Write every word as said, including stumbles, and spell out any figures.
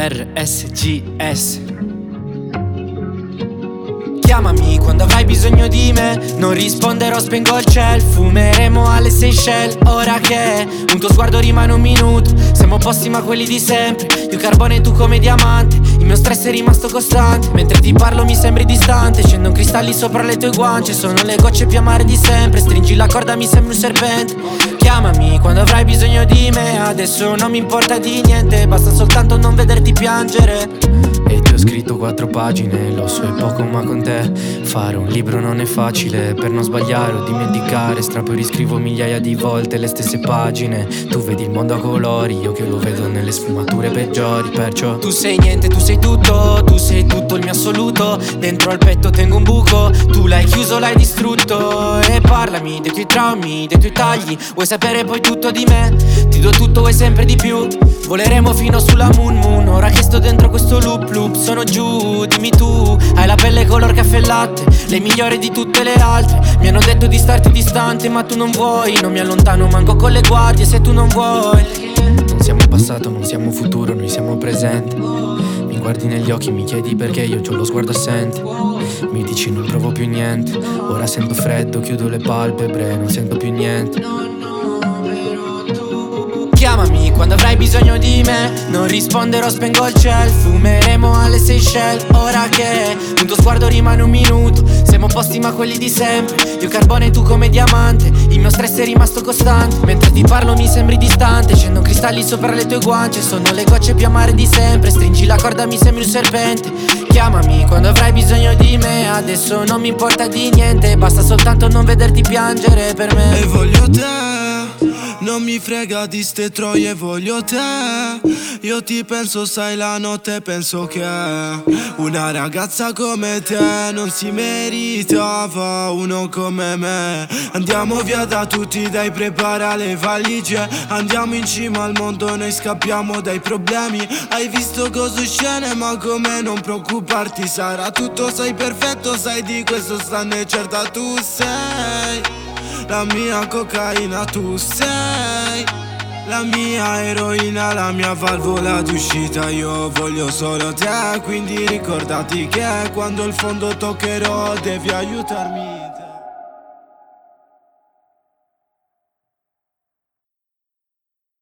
R S G S. Chiamami quando avrai bisogno di me, non risponderò, spengo il cell. Fumeremo alle Seychelles, ora che un tuo sguardo rimane un minuto. Siamo opposti ma quelli di sempre, io carbone e tu come diamante. Il mio stress è rimasto costante, mentre ti parlo mi sembri distante. Scendono cristalli sopra le tue guance, sono le gocce più amare di sempre. Stringi la corda, mi sembri un serpente. Chiamami quando avrai bisogno di me, adesso non mi importa di niente, basta soltanto non vederti piangere. E ti ho scritto quattro pagine, lo so è poco ma con te fare un libro non è facile. Per non sbagliare o dimenticare, strappo e riscrivo migliaia di volte le stesse pagine. Tu vedi il mondo a colori, io che lo vedo nelle sfumature peggiori. Perciò tu sei niente, tu sei tutto, tu sei tutto il mio assoluto. Dentro al petto tengo un buco, tu l'hai chiuso, l'hai distrutto. E parlami dei tuoi traumi, dei tuoi tagli, vuoi sapere poi tutto di me? Ti do tutto e sempre di più, voleremo fino sulla moon moon. Ora che sto dentro questo loop loop, sono giù, dimmi tu. Hai la pelle color caffè e latte, le migliori di tutte le altre. Mi hanno detto di starti distante ma tu non vuoi. Non mi allontano manco con le guardie se tu non vuoi. Non siamo passato, non siamo futuro, noi siamo presente. Mi guardi negli occhi, mi chiedi perché io c'ho lo sguardo assente. Mi dici non provo più niente, ora sento freddo, chiudo le palpebre, non sento più niente. Chiamami quando avrai bisogno di me, non risponderò, spengo il cell. Fumeremo alle Seychelles, ora che un tuo sguardo rimane un minuto. Siamo opposti ma quelli di sempre, io carbone e tu come diamante. Il mio stress è rimasto costante, mentre ti parlo mi sembri distante. Scendono cristalli sopra le tue guance, sono le gocce più amare di sempre. Stringi la corda, mi sembri un serpente. Chiamami quando avrai bisogno di me, adesso non mi importa di niente, basta soltanto non vederti piangere per me. E voglio te, non mi frega di ste troie, voglio te. Io ti penso, sai, la notte penso che una ragazza come te non si meritava uno come me. Andiamo via da tutti, dai, prepara le valigie. Andiamo in cima al mondo, noi scappiamo dai problemi. Hai visto cose scene, ma come non preoccuparti, sarà tutto, sei perfetto, sai di questo stanne certa. Tu sei la mia cocaina, tu sei la mia eroina, la mia valvola d'uscita. Io voglio solo te, quindi ricordati che quando il fondo toccherò devi aiutarmi.